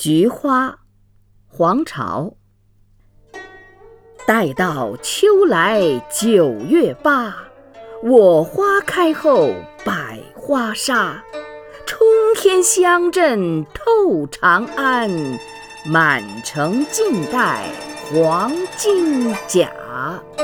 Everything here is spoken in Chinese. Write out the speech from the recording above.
菊花，黄巢。待到秋来9月8，我花开后百花杀。冲天香阵透长安，满城尽带黄金甲。